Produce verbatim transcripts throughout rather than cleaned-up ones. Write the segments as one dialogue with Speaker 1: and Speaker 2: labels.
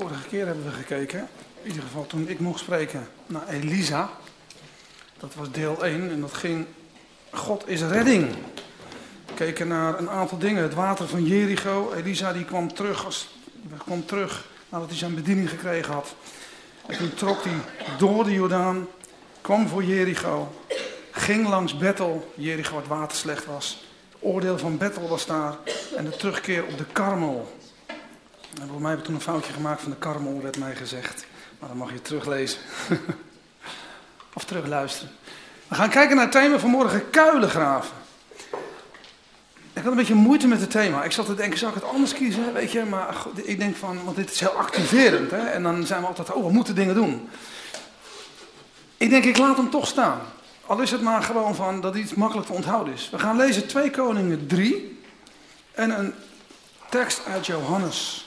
Speaker 1: vorige keer hebben we gekeken, in ieder geval toen ik mocht spreken, naar Elisa. Dat was deel één en dat ging, God is redding. We keken naar een aantal dingen, het water van Jericho. Elisa die kwam terug, als, kwam terug nadat hij zijn bediening gekregen had. En toen trok hij door de Jordaan, kwam voor Jericho, ging langs Bethel, Jericho waar het water slecht was. Het oordeel van Bethel was daar en de terugkeer op de Karmel. En voor mij heb ik toen een foutje gemaakt van de Karmel, werd mij gezegd. Maar dan mag je teruglezen. Of terugluisteren. We gaan kijken naar het thema van morgen, kuilen graven. Ik had een beetje moeite met het thema. Ik zat te denken, zou ik het anders kiezen? Weet je, maar ik denk van, want dit is heel activerend. Hè? En dan zijn we altijd, oh, we moeten dingen doen. Ik denk, ik laat hem toch staan. Al is het maar gewoon van dat iets makkelijk te onthouden is. We gaan lezen twee Koningen drie. En een tekst uit Johannes.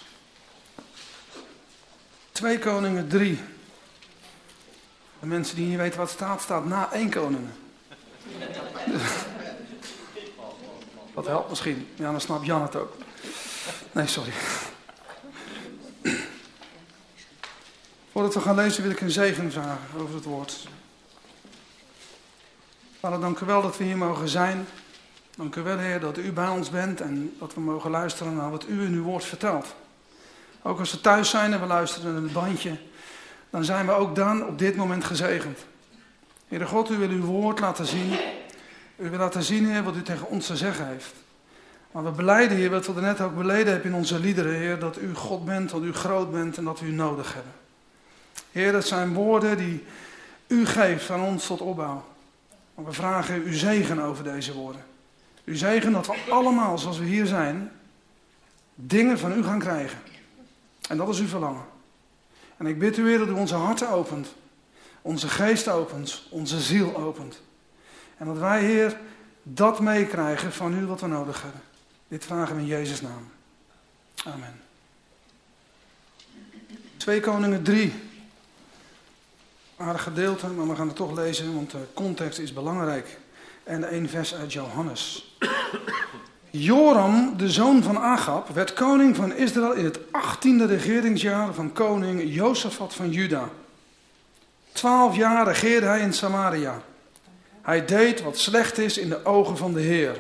Speaker 1: twee Koningen drie. De mensen die niet weten wat staat, staat na één Koningen. Dat helpt misschien. Ja, dan snapt Jan het ook. Nee, sorry. Voordat we gaan lezen wil ik een zegen vragen over het woord. Vader, dank u wel dat we hier mogen zijn. Dank u wel, Heer, dat u bij ons bent en dat we mogen luisteren naar wat u in uw woord vertelt. Ook als we thuis zijn en we luisteren naar het bandje, dan zijn we ook dan op dit moment gezegend. Heere God, u wil uw woord laten zien. U wil laten zien, Heer, wat u tegen ons te zeggen heeft. Maar we belijden, Heer, wat we er net ook beleden hebben in onze liederen, Heer, dat u God bent, dat u groot bent en dat we u nodig hebben. Heer, dat zijn woorden die u geeft aan ons tot opbouw. Maar we vragen u zegen over deze woorden. U zegen dat we allemaal, zoals we hier zijn, dingen van u gaan krijgen. En dat is uw verlangen. En ik bid u weer dat u onze harten opent. Onze geest opent. Onze ziel opent. En dat wij, Heer, dat meekrijgen van u wat we nodig hebben. Dit vragen we in Jezus' naam. Amen. twee Koningen drie. Aardig gedeelte, maar we gaan het toch lezen, want de context is belangrijk. En één vers uit Johannes. Joram, de zoon van Agab, werd koning van Israël in het achttiende regeringsjaar van koning Jozafat van Juda. Twaalf jaar regeerde hij in Samaria. Hij deed wat slecht is in de ogen van de Heer.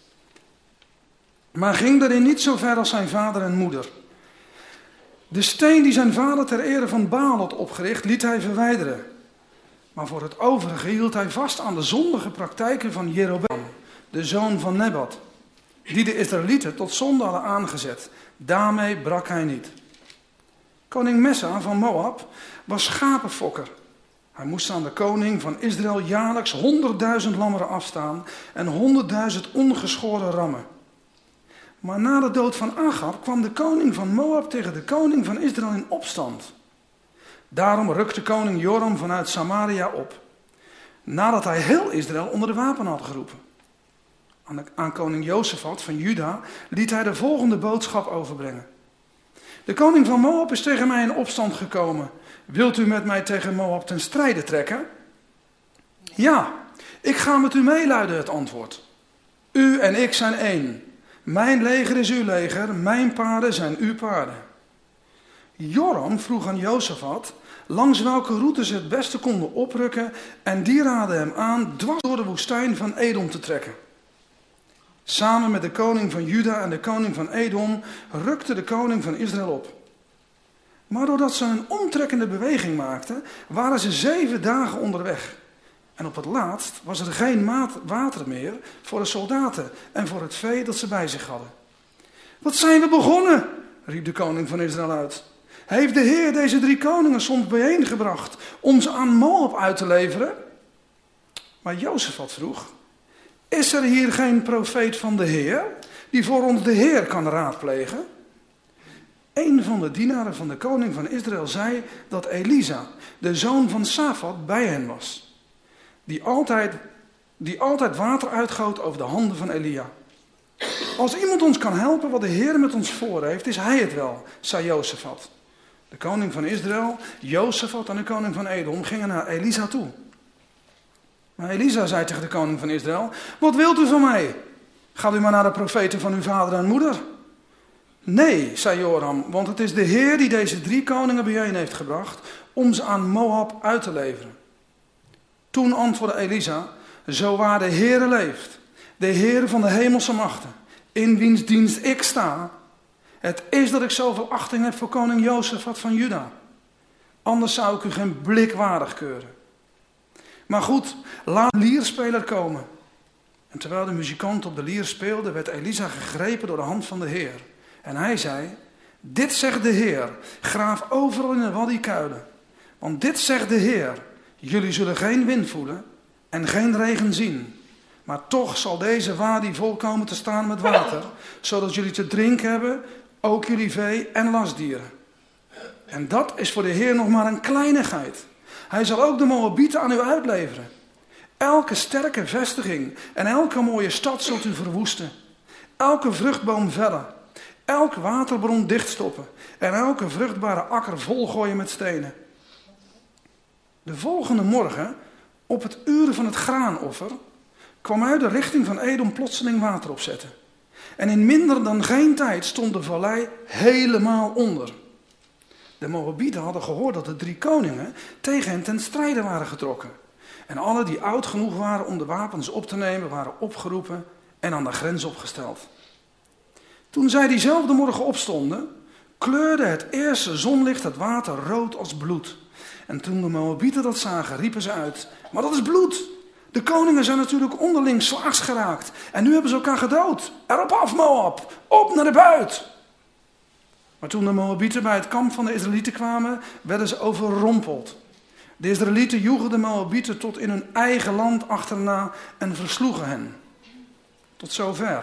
Speaker 1: Maar ging daarin niet zo ver als zijn vader en moeder. De steen die zijn vader ter ere van Baal had opgericht, liet hij verwijderen. Maar voor het overige hield hij vast aan de zondige praktijken van Jerobeam, de zoon van Nebat, die de Israëlieten tot zonde hadden aangezet. Daarmee brak hij niet. Koning Messa van Moab was schapenfokker. Hij moest aan de koning van Israël jaarlijks honderdduizend lammeren afstaan en honderdduizend ongeschoren rammen. Maar na de dood van Agab kwam de koning van Moab tegen de koning van Israël in opstand. Daarom rukte koning Joram vanuit Samaria op, nadat hij heel Israël onder de wapen had geroepen. Aan, de, aan koning Jozafat van Juda liet hij de volgende boodschap overbrengen. De koning van Moab is tegen mij in opstand gekomen. Wilt u met mij tegen Moab ten strijde trekken? Ja, ik ga met u mee, luidde het antwoord. U en ik zijn één. Mijn leger is uw leger, mijn paarden zijn uw paarden. Joram vroeg aan Jozafat langs welke route ze het beste konden oprukken en die raadde hem aan dwars door de woestijn van Edom te trekken. Samen met de koning van Juda en de koning van Edom rukte de koning van Israël op. Maar doordat ze een omtrekkende beweging maakten, waren ze zeven dagen onderweg. En op het laatst was er geen water meer voor de soldaten en voor het vee dat ze bij zich hadden. Wat zijn we begonnen, riep de koning van Israël uit. Heeft de Heer deze drie koningen soms bijeengebracht om ze aan Moab uit te leveren? Maar Jozafat vroeg, is er hier geen profeet van de Heer die voor ons de Heer kan raadplegen? Een van de dienaren van de koning van Israël zei dat Elisa, de zoon van Safat, bij hen was. Die altijd, die altijd water uitgoot over de handen van Elia. Als iemand ons kan helpen wat de Heer met ons voor heeft, is hij het wel, zei Jozafat. De koning van Israël, Jozafat en de koning van Edom gingen naar Elisa toe. Maar Elisa zei tegen de koning van Israël, wat wilt u van mij? Gaat u maar naar de profeten van uw vader en moeder. Nee, zei Joram, want het is de Heer die deze drie koningen bijeen heeft gebracht om ze aan Moab uit te leveren. Toen antwoordde Elisa, zo waar de Heere leeft, de Heere van de hemelse machten, in wiens dienst ik sta, het is dat ik zoveel achting heb voor koning Jozefat van Juda. Anders zou ik u geen blik waardig keuren. Maar goed, laat de lierspeler komen. En terwijl de muzikant op de lier speelde, werd Elisa gegrepen door de hand van de Heer. En hij zei, dit zegt de Heer, graaf overal in de waddi kuilen. Want dit zegt de Heer, jullie zullen geen wind voelen en geen regen zien. Maar toch zal deze wadi vol komen te staan met water, zodat jullie te drinken hebben, ook jullie vee en lastdieren. En dat is voor de Heer nog maar een kleinigheid. Hij zal ook de Moabieten aan u uitleveren. Elke sterke vestiging en elke mooie stad zult u verwoesten. Elke vruchtboom vellen. Elke waterbron dichtstoppen. En elke vruchtbare akker volgooien met stenen. De volgende morgen, op het uren van het graanoffer, kwam uit de richting van Edom plotseling water opzetten. En in minder dan geen tijd stond de vallei helemaal onder. De Moabieten hadden gehoord dat de drie koningen tegen hen ten strijde waren getrokken. En alle die oud genoeg waren om de wapens op te nemen, waren opgeroepen en aan de grens opgesteld. Toen zij diezelfde morgen opstonden, kleurde het eerste zonlicht het water rood als bloed. En toen de Moabieten dat zagen, riepen ze uit, maar dat is bloed. De koningen zijn natuurlijk onderling slaags geraakt. En nu hebben ze elkaar gedood. Erop af, Moab, op naar de buit. Maar toen de Moabieten bij het kamp van de Israëlieten kwamen, werden ze overrompeld. De Israëlieten joegen de Moabieten tot in hun eigen land achterna en versloegen hen. Tot zover.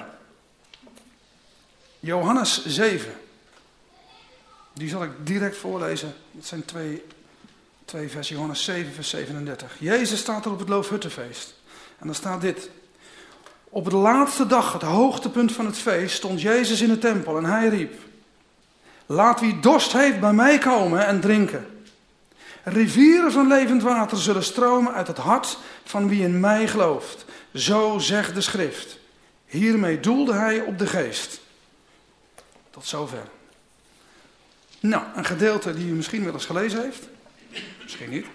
Speaker 1: Johannes zeven. Die zal ik direct voorlezen. Dat zijn twee, twee versen. Johannes zeven, vers zevenendertig. Jezus staat er op het Loofhuttenfeest. En dan staat dit. Op de laatste dag, het hoogtepunt van het feest, stond Jezus in de tempel en hij riep. Laat wie dorst heeft bij mij komen en drinken. Rivieren van levend water zullen stromen uit het hart van wie in mij gelooft. Zo zegt de schrift. Hiermee doelde hij op de geest. Tot zover. Nou, een gedeelte die u misschien wel eens gelezen heeft. Misschien niet.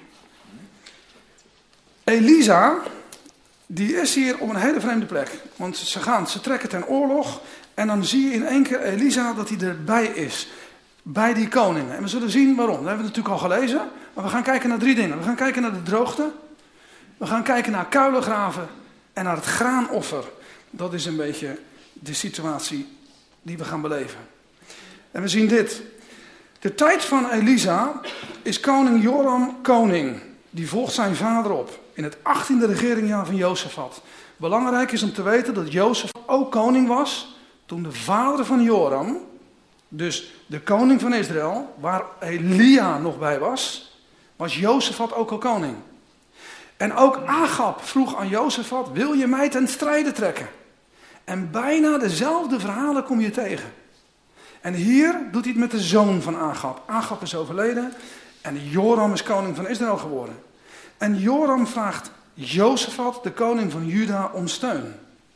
Speaker 1: Elisa, die is hier op een hele vreemde plek. Want ze gaan, ze trekken ten oorlog. En dan zie je in één keer Elisa dat hij erbij is. Bij die koningen. En we zullen zien waarom. Dat hebben we natuurlijk al gelezen. Maar we gaan kijken naar drie dingen. We gaan kijken naar de droogte. We gaan kijken naar kuilengraven. En naar het graanoffer. Dat is een beetje de situatie die we gaan beleven. En we zien dit. De tijd van Elisa is koning Joram koning. Die volgt zijn vader op. In het achttiende regeringjaar van Jozefat. Belangrijk is om te weten dat Jozefat ook koning was. Toen de vader van Joram, dus de koning van Israël, waar Elia nog bij was, was Jozefat ook al koning. En ook Agab vroeg aan Jozefat, wil je mij ten strijde trekken? En bijna dezelfde verhalen kom je tegen. En hier doet hij het met de zoon van Agab. Agab is overleden en Joram is koning van Israël geworden. En Joram vraagt Jozefat, de koning van Juda, om steun.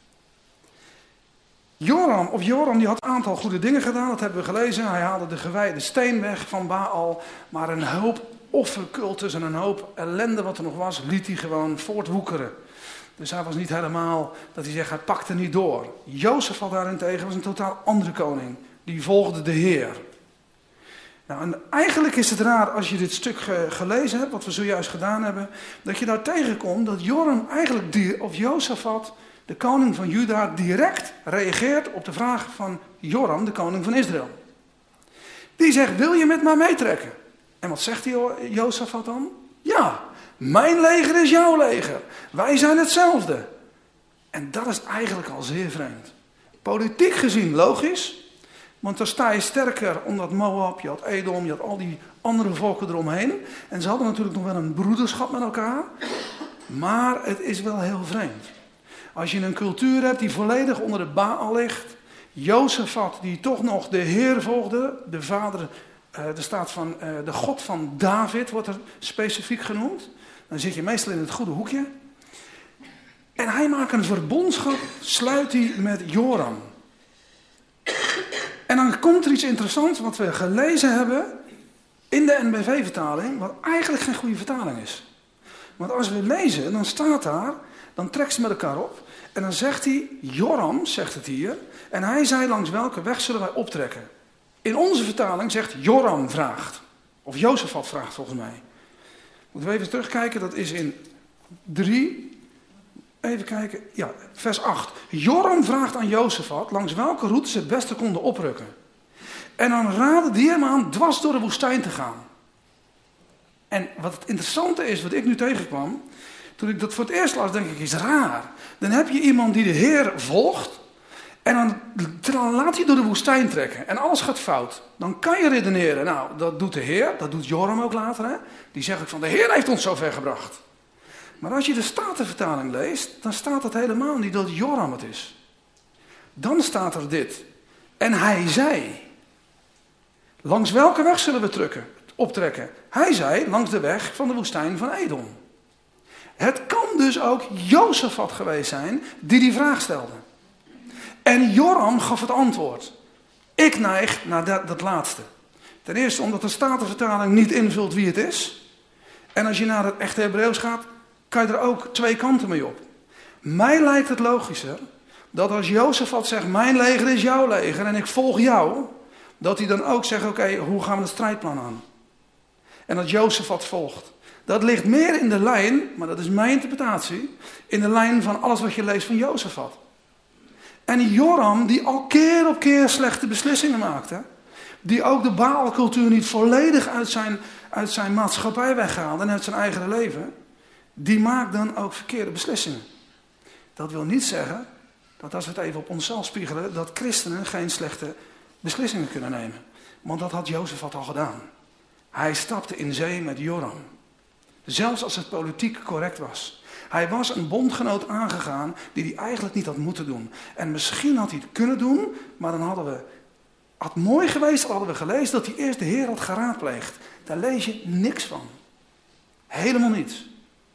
Speaker 1: Joram, of Joram die had een aantal goede dingen gedaan, dat hebben we gelezen. Hij haalde de gewijde steen weg van Baal, maar een hoop offercultus en een hoop ellende wat er nog was, liet hij gewoon voortwoekeren. Dus hij was niet helemaal, dat hij zegt, hij pakte niet door. Jozefat daarentegen was een totaal andere koning. Die volgde de Heer. Nou, en eigenlijk is het raar als je dit stuk ge- gelezen hebt, wat we zojuist gedaan hebben, dat je daar tegenkomt dat Joram eigenlijk, die, of Jozefat, de koning van Juda, direct reageert op de vraag van Joram, de koning van Israël. Die zegt, wil je met mij meetrekken? En wat zegt die Jozefat dan? Ja, mijn leger is jouw leger. Wij zijn hetzelfde. En dat is eigenlijk al zeer vreemd. Politiek gezien logisch. Want dan sta je sterker omdat Moab, je had Edom, je had al die andere volken eromheen. En ze hadden natuurlijk nog wel een broederschap met elkaar. Maar het is wel heel vreemd. Als je een cultuur hebt die volledig onder de Baal ligt. Jozefat die toch nog de Heer volgde. De vader, uh, er staat van uh, de God van David wordt er specifiek genoemd. Dan zit je meestal in het goede hoekje. En hij maakt een verbondschap, sluit hij met Joram. En En dan komt er iets interessants wat we gelezen hebben in de N B V-vertaling, wat eigenlijk geen goede vertaling is. Want als we lezen, dan staat daar, dan trekt ze met elkaar op. En dan zegt hij, Joram, zegt het hier, en hij zei, langs welke weg zullen wij optrekken? In onze vertaling zegt Joram vraagt. Of Jozefat vraagt volgens mij. Moeten we even terugkijken, dat is in drie. Even kijken, ja, vers acht. Joram vraagt aan Jozefat langs welke route ze het beste konden oprukken. En dan raadde die hem aan dwars door de woestijn te gaan. En wat het interessante is, wat ik nu tegenkwam, toen ik dat voor het eerst las, denk ik, is raar. Dan heb je iemand die de Heer volgt en dan, dan laat hij door de woestijn trekken en alles gaat fout. Dan kan je redeneren, nou, dat doet de Heer, dat doet Joram ook later, hè? Die zegt ook van, de Heer heeft ons zo ver gebracht. Maar als je de Statenvertaling leest, dan staat het helemaal niet dat Joram het is. Dan staat er dit. En hij zei, langs welke weg zullen we trukken, optrekken? Hij zei, langs de weg van de woestijn van Edom. Het kan dus ook Jozefat geweest zijn die die vraag stelde. En Joram gaf het antwoord. Ik neig naar dat, dat laatste. Ten eerste omdat de Statenvertaling niet invult wie het is. En als je naar het echte Hebreeuws gaat, kan je er ook twee kanten mee op. Mij lijkt het logischer dat als Jozefat zegt, mijn leger is jouw leger en ik volg jou, dat hij dan ook zegt, oké, okay, hoe gaan we het strijdplan aan? En dat Jozefat volgt. Dat ligt meer in de lijn, maar dat is mijn interpretatie, in de lijn van alles wat je leest van Jozefat. En Joram, die al keer op keer slechte beslissingen maakte, die ook de Baalcultuur niet volledig uit zijn, uit zijn maatschappij weghaalde en uit zijn eigen leven, die maakt dan ook verkeerde beslissingen. Dat wil niet zeggen, dat als we het even op onszelf spiegelen, dat christenen geen slechte beslissingen kunnen nemen. Want dat had Jozefat al gedaan. Hij stapte in zee met Joram. Zelfs als het politiek correct was. Hij was een bondgenoot aangegaan die hij eigenlijk niet had moeten doen. En misschien had hij het kunnen doen, maar dan hadden we... had mooi geweest, al hadden we gelezen dat hij eerst de Heer had geraadpleegd. Daar lees je niks van. Helemaal niets.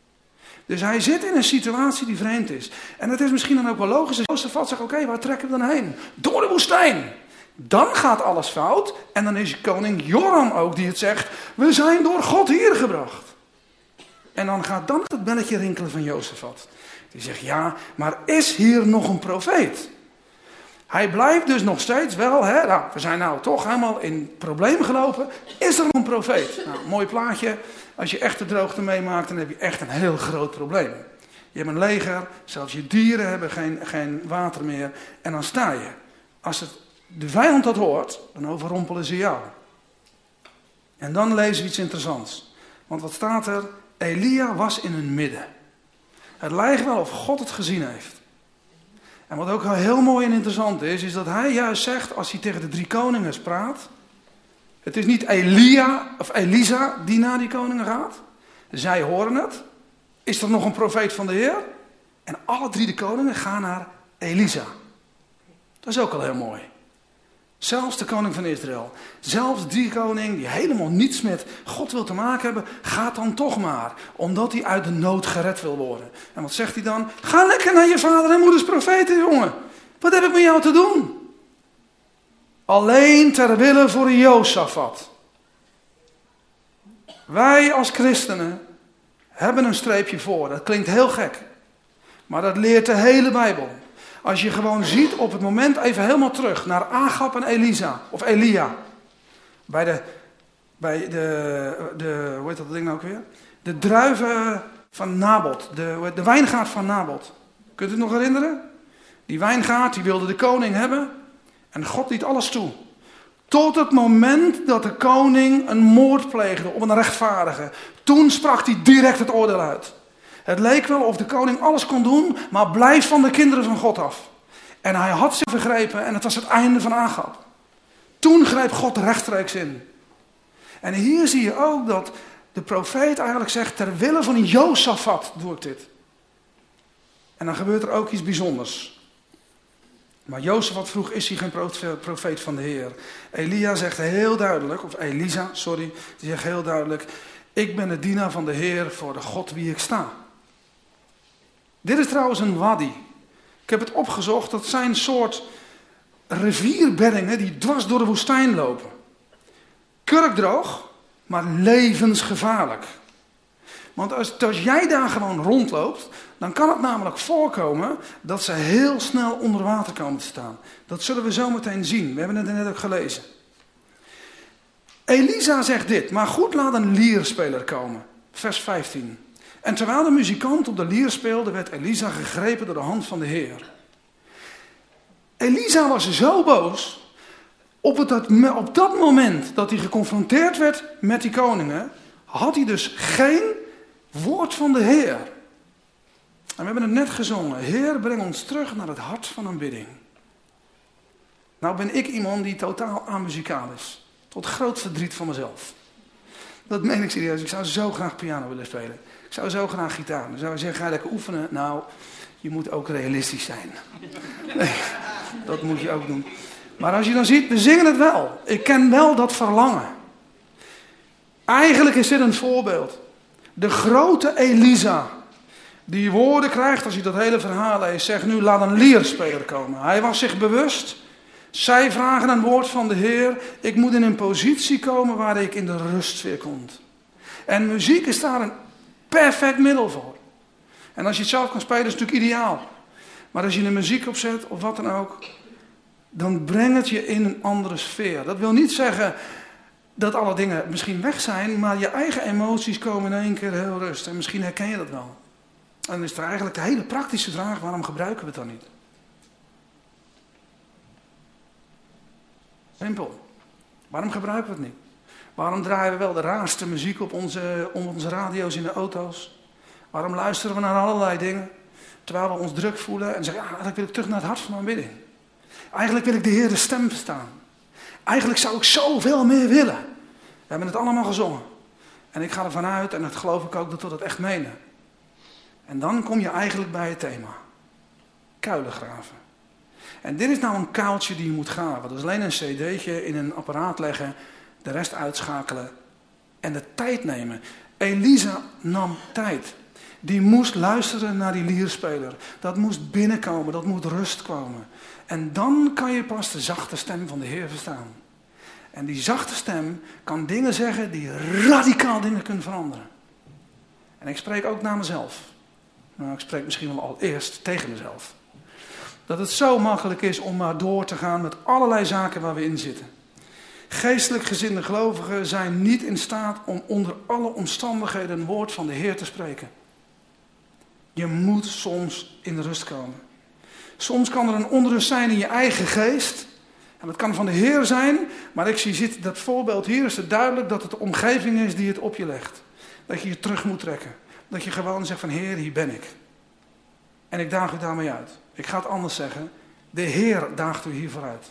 Speaker 1: Dus hij zit in een situatie die vreemd is. En het is misschien dan ook wel logisch als Jozefat zegt, oké, okay, waar trekken we dan heen? Door de woestijn. Dan gaat alles fout. En dan is koning Joram ook die het zegt, we zijn door God hier gebracht. En dan gaat dan het belletje rinkelen van Jozefat. Die zegt, ja, maar is hier nog een profeet? Hij blijft dus nog steeds wel, hè, nou, we zijn nou toch helemaal in probleem gelopen. Is er nog een profeet? Nou, mooi plaatje. Als je echt de droogte meemaakt, dan heb je echt een heel groot probleem. Je hebt een leger, zelfs je dieren hebben geen, geen water meer. En dan sta je. Als het, de vijand dat hoort, dan overrompelen ze jou. En dan lezen we iets interessants. Want wat staat er? Elia was in hun midden. Het lijkt wel of God het gezien heeft. En wat ook heel mooi en interessant is, is dat hij juist zegt, als hij tegen de drie koningen praat, het is niet Elia of Elisa die naar die koningen gaat. Zij horen het. Is er nog een profeet van de Heer? En alle drie de koningen gaan naar Elisa. Dat is ook al heel mooi. Zelfs de koning van Israël. Zelfs die koning die helemaal niets met God wil te maken hebben, gaat dan toch maar. Omdat hij uit de nood gered wil worden. En wat zegt hij dan? Ga lekker naar je vader en moeders profeten, jongen. Wat heb ik met jou te doen? Alleen ter wille voor Jozefat. Wij als christenen hebben een streepje voor. Dat klinkt heel gek. Maar dat leert de hele Bijbel. Als je gewoon ziet op het moment even helemaal terug naar Agab en Elisa. Of Elia. Bij de, bij de, de hoe heet dat ding nou ook weer? De druiven van Nabot. De, de wijngaard van Nabot. Kunt u het nog herinneren? Die wijngaard die wilde de koning hebben. En God liet alles toe. Tot het moment dat de koning een moord pleegde op een rechtvaardige. Toen sprak hij direct het oordeel uit. Het leek wel of de koning alles kon doen, maar blijf van de kinderen van God af. En hij had zich vergrepen en het was het einde van Agab. Toen greep God rechtstreeks in. En hier zie je ook dat de profeet eigenlijk zegt, ter wille van Jozefat doe ik dit. En dan gebeurt er ook iets bijzonders. Maar Jozefat vroeg, is hij geen profeet van de Heer? Elia zegt heel duidelijk, of Elisa, sorry, die zegt heel duidelijk, ik ben de dienaar van de Heer voor de God wie ik sta. Dit is trouwens een wadi. Ik heb het opgezocht, dat zijn soort rivierbeddingen die dwars door de woestijn lopen. Kurkdroog, maar levensgevaarlijk. Want als, als jij daar gewoon rondloopt, dan kan het namelijk voorkomen dat ze heel snel onder water komen te staan. Dat zullen we zo meteen zien. We hebben het net ook gelezen. Elisa zegt dit, maar goed, laat een lierspeler komen. Vers vijftien. En terwijl de muzikant op de lier speelde, werd Elisa gegrepen door de hand van de Heer. Elisa was zo boos, op, het, op dat moment dat hij geconfronteerd werd met die koningen, had hij dus geen woord van de Heer. En we hebben het net gezongen. Heer, breng ons terug naar het hart van aanbidding. Nou ben ik iemand die totaal amuzikaal is. Tot groot verdriet van mezelf. Dat meen ik serieus. Ik zou zo graag piano willen spelen. Ik zou zo graag gitaar. Dan zou je zeggen, ga je lekker oefenen. Nou, je moet ook realistisch zijn. Nee, dat moet je ook doen. Maar als je dan ziet, we zingen het wel. Ik ken wel dat verlangen. Eigenlijk is dit een voorbeeld. De grote Elisa, die woorden krijgt als je dat hele verhaal leest, zegt nu, laat een lierspeler komen. Hij was zich bewust. Zij vragen een woord van de Heer. Ik moet in een positie komen waar ik in de rust weer kom. En muziek is daar een perfect middel voor. En als je het zelf kan spelen, is het natuurlijk ideaal. Maar als je er muziek op zet, of wat dan ook, dan brengt het je in een andere sfeer. Dat wil niet zeggen dat alle dingen misschien weg zijn, maar je eigen emoties komen in één keer heel rust. En misschien herken je dat wel. En dan is er eigenlijk de hele praktische vraag, waarom gebruiken we het dan niet? Simpel. Waarom gebruiken we het niet? Waarom draaien we wel de raarste muziek op onze, op onze radio's in de auto's? Waarom luisteren we naar allerlei dingen? Terwijl we ons druk voelen en zeggen, ja, eigenlijk wil ik terug naar het hart van aanbidding. Eigenlijk wil ik de Heer de stem verstaan. Eigenlijk zou ik zoveel meer willen. We hebben het allemaal gezongen. En ik ga ervan uit, en dat geloof ik ook, dat we dat echt menen. En dan kom je eigenlijk bij het thema. Kuilen graven. En dit is nou een kuiltje die je moet graven. Dat is alleen een cd'tje in een apparaat leggen, de rest uitschakelen en de tijd nemen. Elisa nam tijd. Die moest luisteren naar die lierspeler. Dat moest binnenkomen, dat moet rust komen. En dan kan je pas de zachte stem van de Heer verstaan. En die zachte stem kan dingen zeggen die radicaal dingen kunnen veranderen. En ik spreek ook naar mezelf. Nou, ik spreek misschien wel al eerst tegen mezelf. Dat het zo makkelijk is om maar door te gaan met allerlei zaken waar we in zitten. Geestelijk gezinde gelovigen zijn niet in staat om onder alle omstandigheden een woord van de Heer te spreken. Je moet soms in de rust komen. Soms kan er een onrust zijn in je eigen geest. En dat kan van de Heer zijn, maar ik zie zit, dat voorbeeld hier is het duidelijk dat het de omgeving is die het op je legt. Dat je je terug moet trekken. Dat je gewoon zegt van Heer, hier ben ik. En ik daag u daarmee uit. Ik ga het anders zeggen. De Heer daagt u hiervoor uit.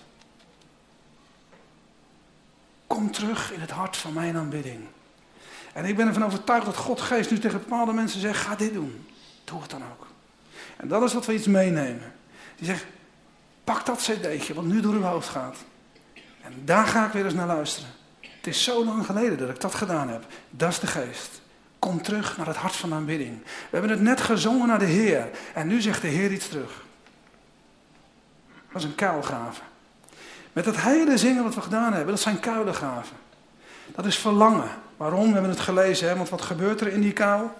Speaker 1: Kom terug in het hart van mijn aanbidding. En ik ben ervan overtuigd dat God geest nu tegen bepaalde mensen zegt, ga dit doen. Doe het dan ook. En dat is wat we iets meenemen. Die zegt, pak dat cd'tje wat nu door uw hoofd gaat. En daar ga ik weer eens naar luisteren. Het is zo lang geleden dat ik dat gedaan heb. Dat is de geest. Kom terug naar het hart van aanbidding. We hebben het net gezongen naar de Heer. En nu zegt de Heer iets terug. Dat is een kuilgraven. Met het hele zingen wat we gedaan hebben, dat zijn kuilengraven. Dat is verlangen. Waarom? We hebben het gelezen, hè? Want wat gebeurt er in die kuil?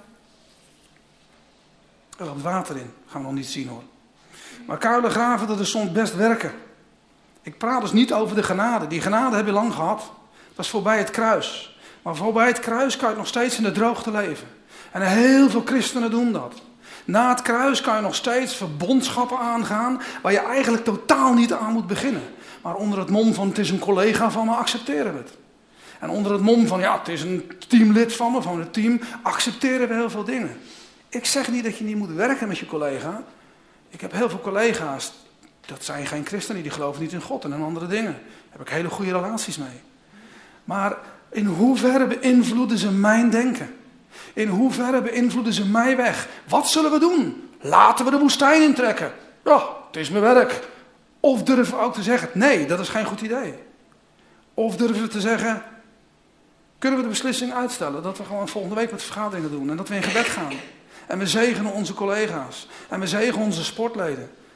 Speaker 1: Er loopt water in. Dat gaan we nog niet zien hoor. Maar kuilen graven, dat is soms best werken. Ik praat dus niet over de genade. Die genade heb je lang gehad. Dat is voorbij het kruis. Maar voorbij het kruis kan je nog steeds in de droogte leven. En heel veel christenen doen dat. Na het kruis kan je nog steeds verbondschappen aangaan waar je eigenlijk totaal niet aan moet beginnen. Maar onder het mom van het is een collega van me, accepteren we het. En onder het mom van ja, het is een teamlid van me, van het team, accepteren we heel veel dingen. Ik zeg niet dat je niet moet werken met je collega. Ik heb heel veel collega's, dat zijn geen christenen, die geloven niet in God en in andere dingen. Daar heb ik hele goede relaties mee. Maar in hoeverre beïnvloeden ze mijn denken? In hoeverre beïnvloeden ze mij weg? Wat zullen we doen? Laten we de woestijn intrekken. Ja, het is mijn werk. Of durven we ook te zeggen, nee, dat is geen goed idee. Of durven we te zeggen, kunnen we de beslissing uitstellen dat we gewoon volgende week met vergaderingen doen en dat we in gebed gaan. En we zegenen onze collega's. En we zegenen onze sportleden.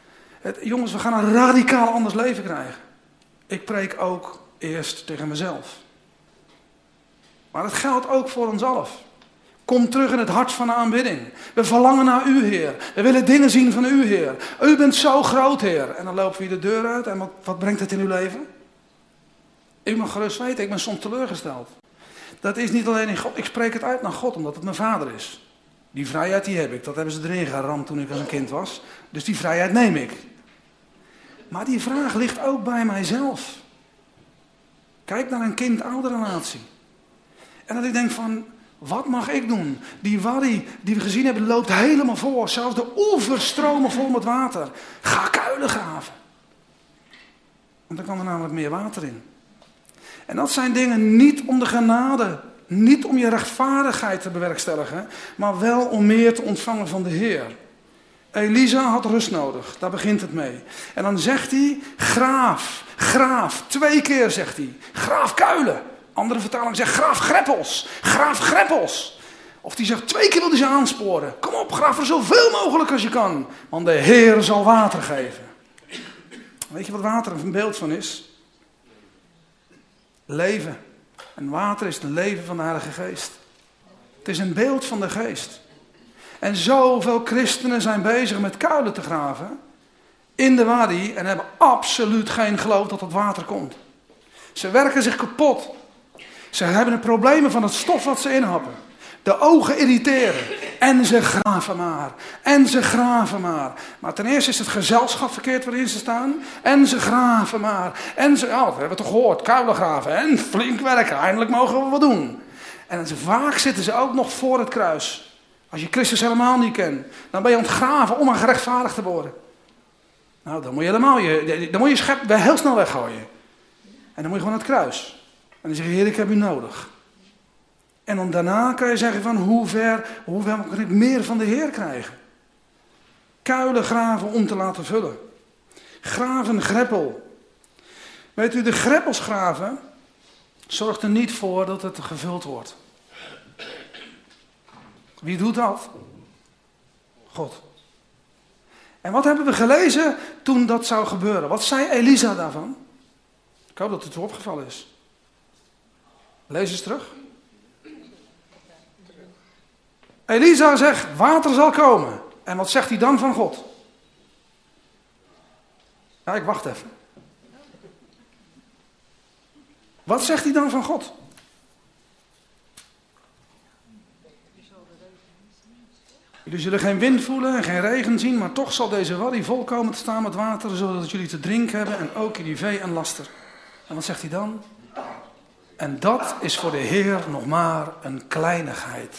Speaker 1: Het, jongens, we gaan een radicaal anders leven krijgen. Ik preek ook eerst tegen mezelf. Maar het geldt ook voor onszelf. Kom terug in het hart van de aanbidding. We verlangen naar u, Heer. We willen dingen zien van u, Heer. U bent zo groot, Heer. En dan lopen we hier de deur uit. En wat, wat brengt het in uw leven? Ik mag gerust weten, ik ben soms teleurgesteld. Dat is niet alleen in God. Ik spreek het uit naar God, omdat het mijn vader is. Die vrijheid die heb ik. Dat hebben ze erin geramd toen ik als een kind was. Dus die vrijheid neem ik. Maar die vraag ligt ook bij mijzelf. Kijk naar een kind-ouderrelatie. En dat ik denk van, wat mag ik doen? Die waddy die we gezien hebben loopt helemaal voor. Zelfs de oevers stromen vol met water. Ga kuilen graven. Want dan kan er namelijk meer water in. En dat zijn dingen niet om de genade, niet om je rechtvaardigheid te bewerkstelligen, maar wel om meer te ontvangen van de Heer. Elisa had rust nodig, daar begint het mee. En dan zegt hij, graaf, graaf, twee keer zegt hij, graaf kuilen. Andere vertaling zegt, graaf greppels, graaf greppels. Of die zegt, twee keer wil hij ze aansporen. Kom op, graaf er zoveel mogelijk als je kan, want de Heer zal water geven. Weet je wat water een beeld van is? Leven. En water is het leven van de Heilige Geest. Het is een beeld van de Geest. En zoveel christenen zijn bezig met kuilen te graven in de wadi en hebben absoluut geen geloof dat het water komt. Ze werken zich kapot. Ze hebben de problemen van het stof wat ze inhappen. De ogen irriteren. En ze graven maar. En ze graven maar. Maar ten eerste is het gezelschap verkeerd waarin ze staan. En ze graven maar. En ze, oh, we hebben toch gehoord, kuilen graven. En flink werken, eindelijk mogen we wat doen. En vaak zitten ze ook nog voor het kruis. Als je Christus helemaal niet kent, dan ben je ontgraven om aan gerechtvaardigd te worden. Nou, dan moet je helemaal je, dan moet je schep heel snel weggooien. En dan moet je gewoon naar het kruis. En dan zeg je, Heer, ik heb u nodig. En dan daarna kan je zeggen van hoe ver, hoe ver kan ik meer van de Heer krijgen? Kuilen graven om te laten vullen. Graven greppel. Weet u, de greppels graven zorgt er niet voor dat het gevuld wordt. Wie doet dat? God. En wat hebben we gelezen toen dat zou gebeuren? Wat zei Elisa daarvan? Ik hoop dat het u opgevallen is. Lees eens terug. Elisa zegt, water zal komen. En wat zegt hij dan van God? Ja, ik wacht even. Wat zegt hij dan van God? Jullie zullen geen wind voelen en geen regen zien, maar toch zal deze wadi vol komen te staan met water, zodat jullie te drinken hebben en ook jullie vee en laster. En wat zegt hij dan? En dat is voor de Heer nog maar een kleinigheid.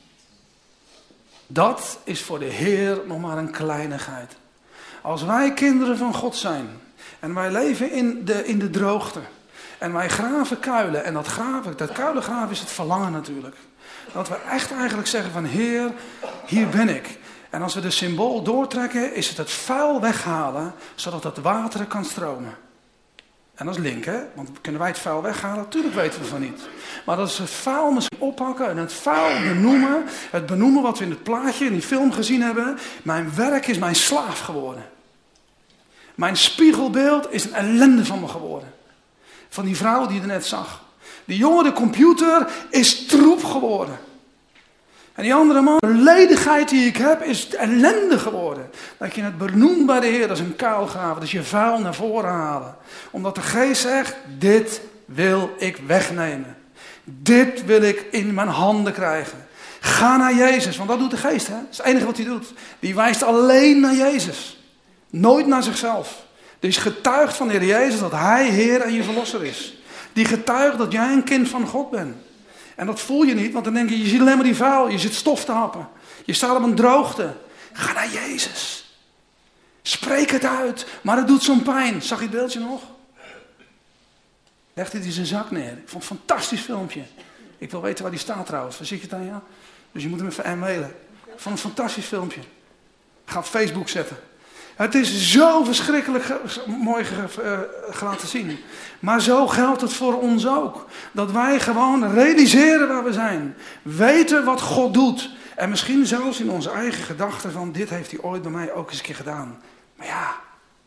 Speaker 1: Dat is voor de Heer nog maar een kleinigheid. Als wij kinderen van God zijn en wij leven in de, in de droogte en wij graven kuilen en dat graven, dat kuilengraven is het verlangen natuurlijk. Dat we echt eigenlijk zeggen van Heer, hier ben ik. En als we de symbool doortrekken is het het vuil weghalen zodat het water kan stromen. En dat is link, hè? Want kunnen wij het vuil weghalen? Natuurlijk weten we van niet. Maar dat is het vuil misschien oppakken en het vuil benoemen. Het benoemen wat we in het plaatje, in die film gezien hebben. Mijn werk is mijn slaaf geworden. Mijn spiegelbeeld is een ellende van me geworden. Van die vrouw die je net zag. Die jongen, de computer, is troep geworden. En die andere man, de ledigheid die ik heb, is ellende geworden. Dat je het benoemt bij de Heer, dat is een kuilgraven. Dat is je vuil naar voren halen. Omdat de Geest zegt, dit wil ik wegnemen. Dit wil ik in mijn handen krijgen. Ga naar Jezus, want dat doet de Geest. Hè? Dat is het enige wat hij doet. Die wijst alleen naar Jezus. Nooit naar zichzelf. Die is getuigd van de Heer Jezus dat Hij Heer en je Verlosser is. Die getuigt dat jij een kind van God bent. En dat voel je niet, want dan denk je, je ziet alleen maar die vuil, je zit stof te happen. Je staat op een droogte. Ga naar Jezus. Spreek het uit, maar het doet zo'n pijn. Zag je het beeldje nog? Leg dit in zijn zak neer. Ik vond het een fantastisch filmpje. Ik wil weten waar die staat trouwens. Waar zit je het aan, ja? Dus je moet hem even mailen. Ik vond een fantastisch filmpje. Ga op Facebook zetten. Het is zo verschrikkelijk ge- mooi ge- uh, laten zien. Maar zo geldt het voor ons ook. Dat wij gewoon realiseren waar we zijn. Weten wat God doet. En misschien zelfs in onze eigen gedachten van dit heeft hij ooit bij mij ook eens een keer gedaan. Maar ja,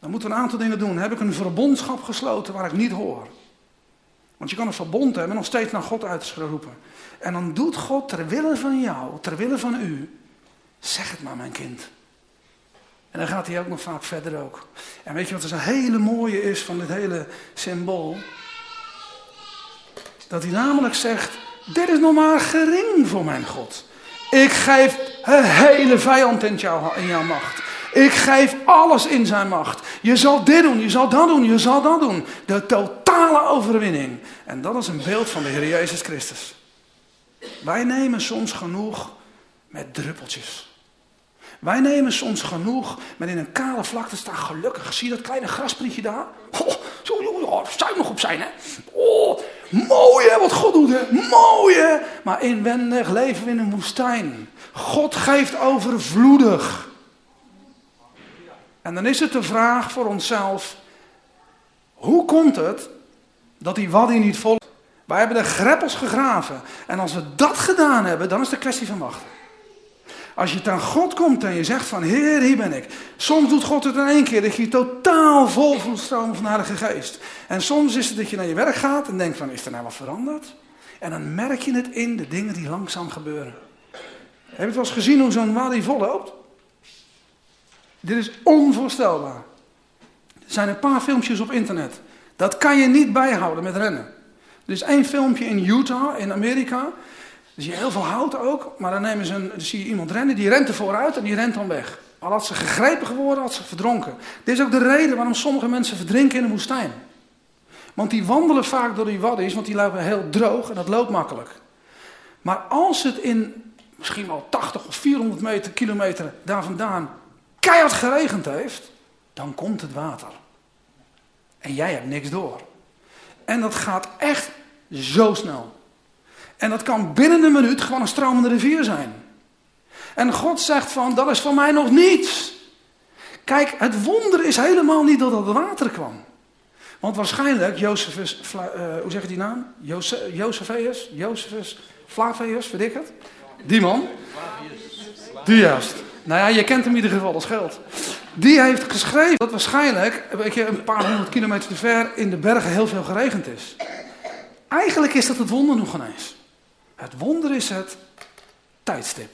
Speaker 1: Dan moeten we een aantal dingen doen. Heb ik een verbondschap gesloten waar ik niet hoor? Want je kan een verbond hebben en nog steeds naar God uitroepen. En dan doet God ter wille van jou, ter wille van u, zeg het maar mijn kind. En dan gaat hij ook nog vaak verder ook. En weet je wat er zo'n hele mooie is van dit hele symbool? Dat hij namelijk zegt, dit is nog maar gering voor mijn God. Ik geef een hele vijand in, jou, in jouw macht. Ik geef alles in zijn macht. Je zal dit doen, je zal dat doen, je zal dat doen. De totale overwinning. En dat is een beeld van de Heer Jezus Christus. Wij nemen soms genoeg met druppeltjes. Wij nemen soms genoeg met in een kale vlakte staan. Gelukkig, zie je dat kleine grasprietje daar? Oh, zo, oh, zuinig op zijn, hè? Oh, mooi hè, wat God doet, hè? Mooi hè? Maar inwendig leven we in een woestijn. God geeft overvloedig. En dan is het de vraag voor onszelf. Hoe komt het dat die waddy niet vol is? Wij hebben de greppels gegraven. En als we dat gedaan hebben, dan is het een kwestie van wachten. Als je aan God komt en je zegt van, Heer, hier ben ik. Soms doet God het in één keer dat je totaal vol voelt stromen van de Heilige Geest. En soms is het dat je naar je werk gaat en denkt van, is er nou wat veranderd? En dan merk je het in de dingen die langzaam gebeuren. Heb je het wel eens gezien hoe zo'n wadi vol loopt? Dit is onvoorstelbaar. Er zijn een paar filmpjes op internet. Dat kan je niet bijhouden met rennen. Er is één filmpje in Utah, in Amerika. Daar zie je heel veel hout ook. Maar dan, nemen ze een, dan zie je iemand rennen, die rent er vooruit en die rent dan weg. Al had ze gegrepen geworden, had ze verdronken. Dit is ook de reden waarom sommige mensen verdrinken in de woestijn. Want die wandelen vaak door die waddies, want die lopen heel droog en dat loopt makkelijk. Maar als het in misschien wel tachtig of vierhonderd meter, kilometer daar vandaan keihard geregend heeft, dan komt het water. En jij hebt niks door. En dat gaat echt zo snel. En dat kan binnen een minuut gewoon een stromende rivier zijn. En God zegt van, dat is voor mij nog niets. Kijk, het wonder is helemaal niet dat het water kwam. Want waarschijnlijk, Josephus, uh, hoe zeg je die naam? Jose, Josephus, Josephus, Flavius, weet ik het? Die man. Die juist. Nou ja, je kent hem in ieder geval, dat scheelt. Die heeft geschreven dat waarschijnlijk, weet je, een paar honderd kilometer te ver in de bergen heel veel geregend is. Eigenlijk is dat het wonder nog ineens. Het wonder is het tijdstip.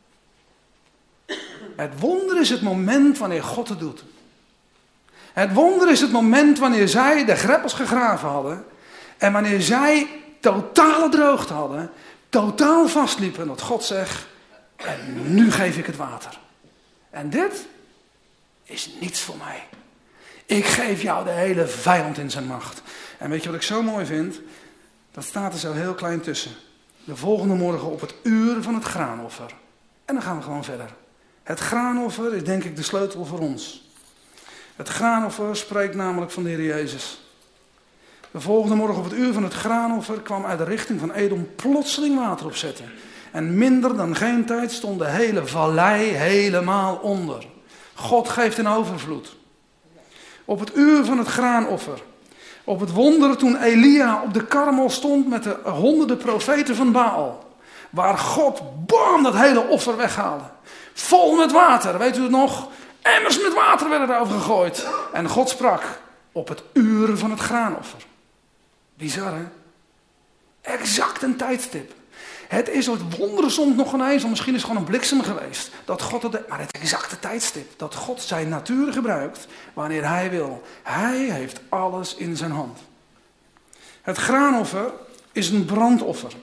Speaker 1: Het wonder is het moment wanneer God het doet. Het wonder is het moment wanneer zij de greppels gegraven hadden. En wanneer zij totale droogte hadden. Totaal vastliepen. En dat God zegt, en nu geef ik het water. En dit is niets voor mij. Ik geef jou de hele vijand in zijn macht. En weet je wat ik zo mooi vind? Dat staat er zo heel klein tussen. De volgende morgen op het uur van het graanoffer. En dan gaan we gewoon verder. Het graanoffer is denk ik de sleutel voor ons. Het graanoffer spreekt namelijk van de Heer Jezus. De volgende morgen op het uur van het graanoffer kwam uit de richting van Edom plotseling water opzetten. En minder dan geen tijd stond de hele vallei helemaal onder. God geeft een overvloed. Op het uur van het graanoffer. Op het wonder toen Elia op de Karmel stond met de honderden profeten van Baal. Waar God, bam, dat hele offer weghaalde. Vol met water, weet u het nog? Emmers met water werden erover gegooid. En God sprak op het uur van het graanoffer. Bizar, hè? Exact een tijdstip. Het is het wonderen soms nog ineens, of misschien is het gewoon een bliksem geweest. Dat God het, maar het exacte tijdstip. Dat God zijn natuur gebruikt wanneer hij wil. Hij heeft alles in zijn hand. Het graanoffer is een brandoffer.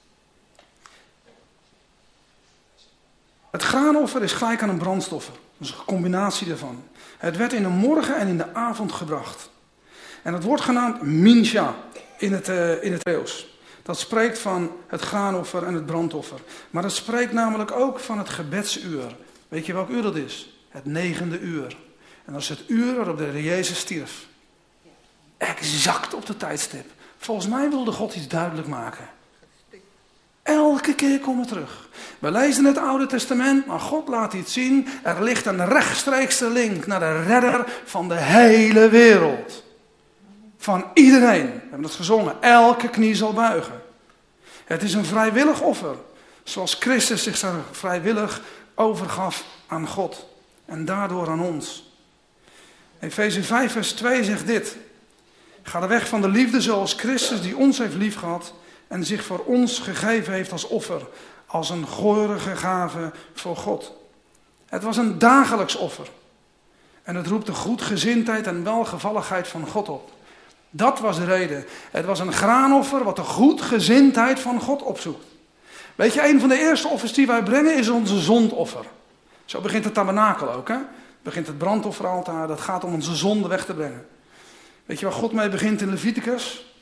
Speaker 1: Het graanoffer is gelijk aan een brandstoffer. Dat is een combinatie daarvan. Het werd in de morgen en in de avond gebracht. En het wordt genaamd mincha in het, uh, in het Hebreeuws. Dat spreekt van het graanoffer en het brandoffer. Maar het spreekt namelijk ook van het gebedsuur. Weet je welk uur dat is? Het negende uur. En dat is het uur waarop de Heer Jezus stierf. Exact op de tijdstip. Volgens mij wilde God iets duidelijk maken. Elke keer komen we terug. We lezen het Oude Testament, maar God laat iets zien. Er ligt een rechtstreekse link naar de redder van de hele wereld. Van iedereen. We hebben het gezongen. Elke knie zal buigen. Het is een vrijwillig offer. Zoals Christus zich vrijwillig overgaf aan God. En daardoor aan ons. Efeze vijf vers twee zegt dit. Ga de weg van de liefde zoals Christus die ons heeft liefgehad en zich voor ons gegeven heeft als offer, als een geurige gave voor God. Het was een dagelijks offer. En het roept de goedgezindheid en welgevalligheid van God op. Dat was de reden. Het was een graanoffer wat de goedgezindheid van God opzoekt. Weet je, een van de eerste offers die wij brengen is onze zondoffer. Zo begint het tabernakel ook, hè? Begint het brandofferaltaar, dat gaat om onze zonde weg te brengen. Weet je waar God mee begint in Leviticus?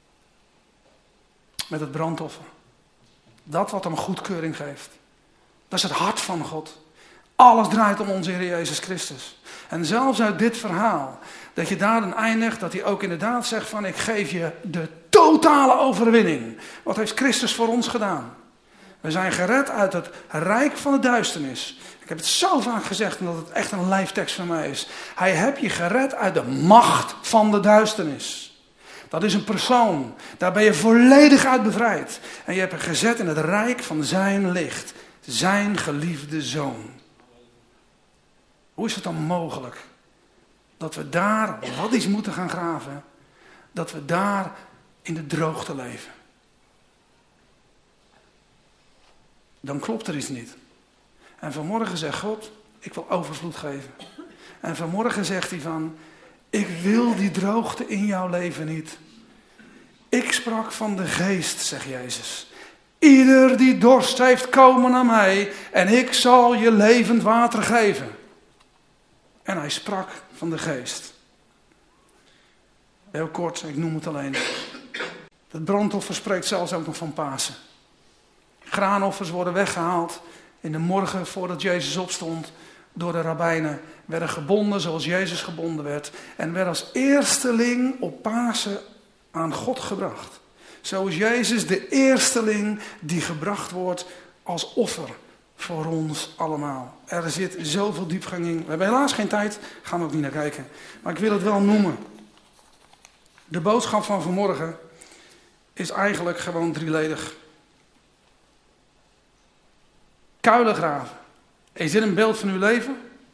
Speaker 1: Met het brandoffer. Dat wat hem goedkeuring geeft. Dat is het hart van God. Alles draait om onze Heer Jezus Christus. En zelfs uit dit verhaal, dat je daar dan eindigt, dat hij ook inderdaad zegt van, ik geef je de totale overwinning. Wat heeft Christus voor ons gedaan? We zijn gered uit het rijk van de duisternis. Ik heb het zo vaak gezegd, omdat het echt een lijftekst van mij is. Hij heeft je gered uit de macht van de duisternis. Dat is een persoon. Daar ben je volledig uit bevrijd. En je hebt hem gezet in het rijk van zijn licht. Zijn geliefde zoon. Hoe is het dan mogelijk dat we daar wat iets moeten gaan graven? Dat we daar in de droogte leven? Dan klopt er iets niet. En vanmorgen zegt God, ik wil overvloed geven. En vanmorgen zegt hij van, ik wil die droogte in jouw leven niet. Ik sprak van de geest, zegt Jezus. Ieder die dorst heeft, komen naar mij en ik zal je levend water geven. En hij sprak van de geest. Heel kort, ik noem het alleen. Het brandoffer spreekt zelfs ook nog van Pasen. Graanoffers worden weggehaald in de morgen voordat Jezus opstond door de rabbijnen. Werden gebonden zoals Jezus gebonden werd. En werden als eersteling op Pasen aan God gebracht. Zo is Jezus de eersteling die gebracht wordt als offer voor ons allemaal. Er zit zoveel diepgang in. We hebben helaas geen tijd, gaan we ook niet naar kijken. Maar ik wil het wel noemen. De boodschap van vanmorgen is eigenlijk gewoon drieledig. Kuilen graven. Is dit een beeld van uw leven?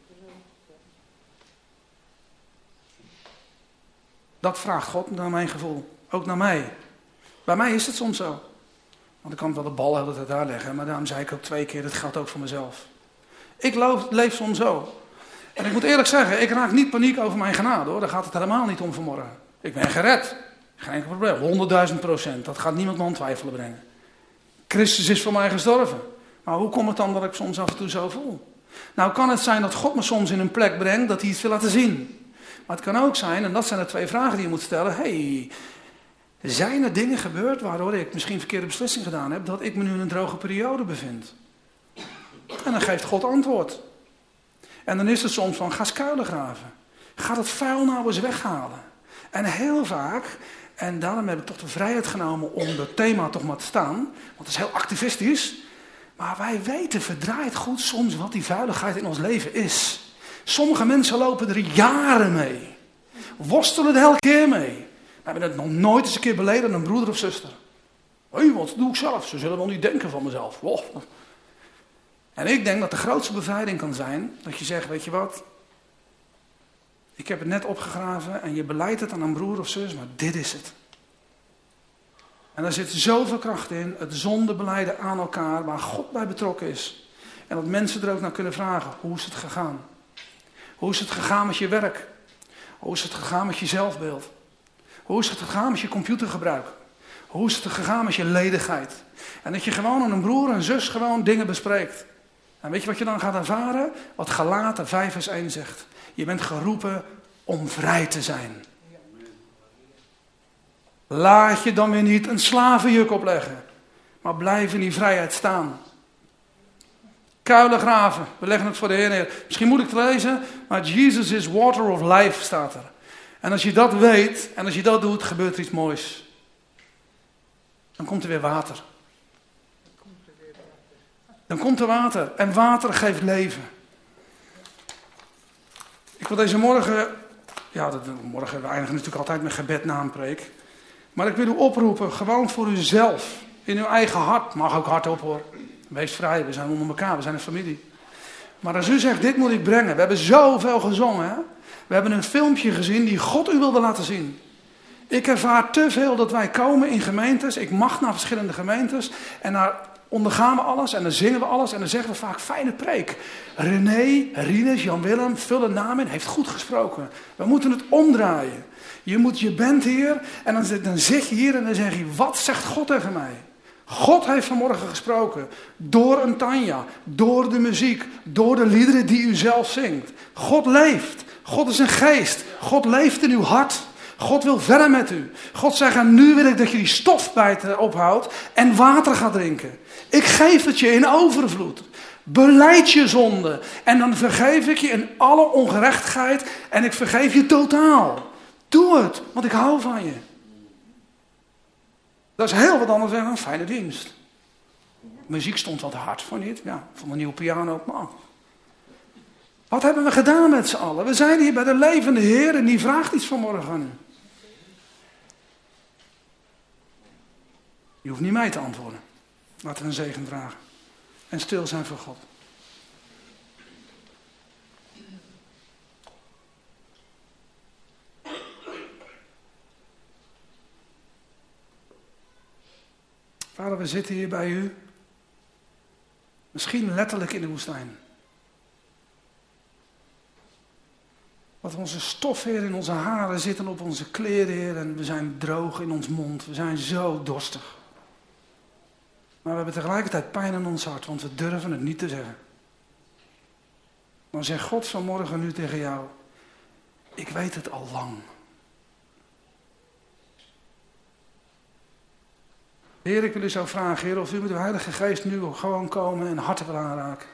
Speaker 1: Dat vraagt God naar mijn gevoel. Ook naar mij. Bij mij is het soms zo. Want ik kan wel de bal de hele tijd daar leggen. Maar daarom zei ik ook twee keer, dat geldt ook voor mezelf. Ik leef soms zo. En ik moet eerlijk zeggen, ik raak niet paniek over mijn genade hoor. Daar gaat het helemaal niet om vanmorgen. Ik ben gered. Geen enkel probleem. honderdduizend procent. Dat gaat niemand me aan twijfelen brengen. Christus is voor mij gestorven. Maar hoe komt het dan dat ik soms af en toe zo voel? Nou kan het zijn dat God me soms in een plek brengt dat hij iets wil laten zien. Maar het kan ook zijn, en dat zijn de twee vragen die je moet stellen. Hey, zijn er dingen gebeurd waardoor ik misschien een verkeerde beslissing gedaan heb, dat ik me nu in een droge periode bevind? En dan geeft God antwoord. En dan is het soms van, ga eens kuilen graven. Ga dat vuil nou eens weghalen. En heel vaak, en daarom heb ik toch de vrijheid genomen om dat thema toch maar te staan, want het is heel activistisch. Maar wij weten verdraaid goed soms wat die vuiligheid in ons leven is. Sommige mensen lopen er jaren mee. Worstelen er elke keer mee. We hebben het nog nooit eens een keer beleden aan een broeder of zuster. Hé, hey, wat doe ik zelf? Ze zullen wel niet denken van mezelf. Wow. En ik denk dat de grootste bevrijding kan zijn dat je zegt, weet je wat? Ik heb het net opgegraven en je beleidt het aan een broer of zus, maar dit is het. En daar zit zoveel kracht in, het zonde belijden aan elkaar, waar God bij betrokken is. En dat mensen er ook naar kunnen vragen, hoe is het gegaan? Hoe is het gegaan met je werk? Hoe is het gegaan met je zelfbeeld? Hoe is het gegaan met je computergebruik? Hoe is het gegaan met je ledigheid? En dat je gewoon aan een broer en zus gewoon dingen bespreekt. En weet je wat je dan gaat ervaren? Wat Galaten vijf vers één zegt. Je bent geroepen om vrij te zijn. Laat je dan weer niet een slavenjuk opleggen. Maar blijf in die vrijheid staan. Kuilen graven. We leggen het voor de Heer neer. Misschien moet ik het lezen. Maar Jesus is water of life staat er. En als je dat weet. En als je dat doet. Gebeurt er iets moois. Dan komt er weer water. Dan komt er water. En water geeft leven. Ik wil deze morgen. Ja, dat, morgen we eindigen natuurlijk altijd met gebed na een preek. Maar ik wil u oproepen, gewoon voor uzelf, in uw eigen hart. Mag ook hardop hoor. Wees vrij, we zijn onder elkaar, we zijn een familie. Maar als u zegt, dit moet ik brengen. We hebben zoveel gezongen. Hè? We hebben een filmpje gezien die God u wilde laten zien. Ik ervaar te veel dat wij komen in gemeentes. Ik mag naar verschillende gemeentes. En daar ondergaan we alles. En dan zingen we alles. En dan zeggen we vaak fijne preek. René, Rinus, Jan-Willem, vul een naam in. Heeft goed gesproken. We moeten het omdraaien. Je, moet, je bent hier. En dan, dan zit je hier en dan zeg je. Wat zegt God tegen mij? God heeft vanmorgen gesproken. Door een Tanja. Door de muziek. Door de liederen die u zelf zingt. God leeft. God is een geest. God leeft in uw hart. God wil verder met u. God zegt, en nu wil ik dat je die stofbijten ophoudt en water gaat drinken. Ik geef het je in overvloed. Belijd je zonde. En dan vergeef ik je in alle ongerechtigheid en ik vergeef je totaal. Doe het, want ik hou van je. Dat is heel wat anders dan een fijne dienst. Muziek stond wat hard, vond je het? Ja, van een nieuwe piano ook maar. Wat hebben we gedaan met z'n allen? We zijn hier bij de levende Heer en die vraagt iets vanmorgen aan u. Je hoeft niet mij te antwoorden. Laten we een zegen vragen. En stil zijn voor God. Vader, we zitten hier bij u. Misschien letterlijk in de woestijn. Wat onze stof, Heer, in onze haren zitten op onze kleren, Heer. En we zijn droog in ons mond. We zijn zo dorstig. Maar we hebben tegelijkertijd pijn in ons hart, want we durven het niet te zeggen. Dan zegt God vanmorgen nu tegen jou. Ik weet het al lang. Heer, ik wil u zo vragen, Heer, of u met uw Heilige Geest nu gewoon komen en harten wil aanraken.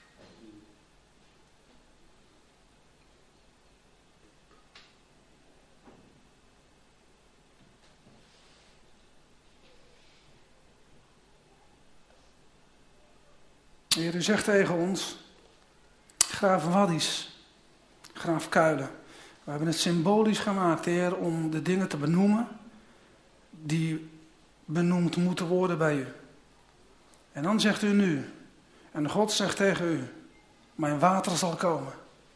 Speaker 1: Heer, u zegt tegen ons, graaf waddies, graaf kuilen. We hebben het symbolisch gemaakt, Heer, om de dingen te benoemen die benoemd moeten worden bij u. En dan zegt u nu, en God zegt tegen u, mijn water zal komen.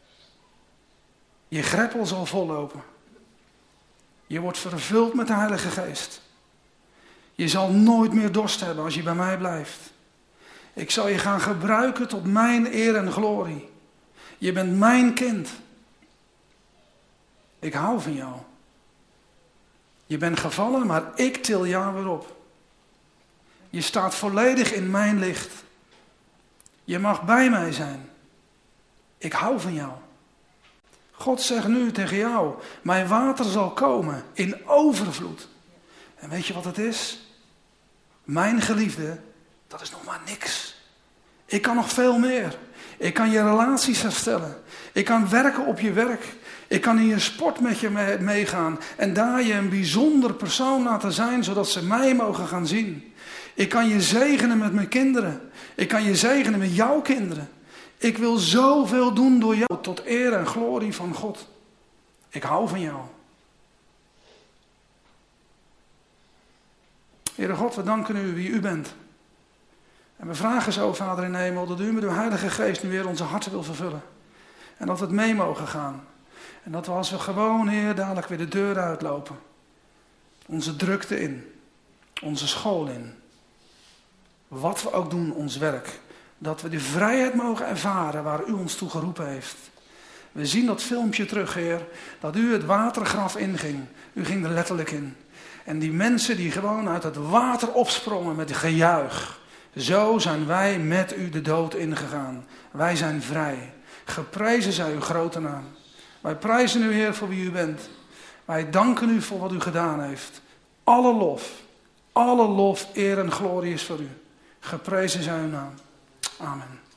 Speaker 1: Je greppel zal vollopen. Je wordt vervuld met de Heilige Geest. Je zal nooit meer dorst hebben als je bij mij blijft. Ik zal je gaan gebruiken tot mijn eer en glorie. Je bent mijn kind. Ik hou van jou. Je bent gevallen, maar ik til jou weer op. Je staat volledig in mijn licht. Je mag bij mij zijn. Ik hou van jou. God zegt nu tegen jou, mijn water zal komen in overvloed. En weet je wat het is? Mijn geliefde, dat is nog maar niks. Ik kan nog veel meer. Ik kan je relaties herstellen. Ik kan werken op je werk. Ik kan in je sport met je meegaan. En daar je een bijzonder persoon laten zijn, zodat ze mij mogen gaan zien. Ik kan je zegenen met mijn kinderen. Ik kan je zegenen met jouw kinderen. Ik wil zoveel doen door jou, tot eer en glorie van God. Ik hou van jou. Heere God, we danken u wie u bent. En we vragen zo, Vader in de hemel, dat u met uw Heilige Geest nu weer onze harten wil vervullen. En dat we het mee mogen gaan. En dat we als we gewoon, Heer, dadelijk weer de deur uitlopen. Onze drukte in. Onze school in. Wat we ook doen, ons werk. Dat we de vrijheid mogen ervaren waar u ons toe geroepen heeft. We zien dat filmpje terug, Heer. Dat u het watergraf inging. U ging er letterlijk in. En die mensen die gewoon uit het water opsprongen met gejuich. Zo zijn wij met u de dood ingegaan. Wij zijn vrij. Geprezen zij uw grote naam. Wij prijzen u, Heer, voor wie u bent. Wij danken u voor wat u gedaan heeft. Alle lof, alle lof, eer en glorie is voor u. Geprezen zij uw naam. Amen.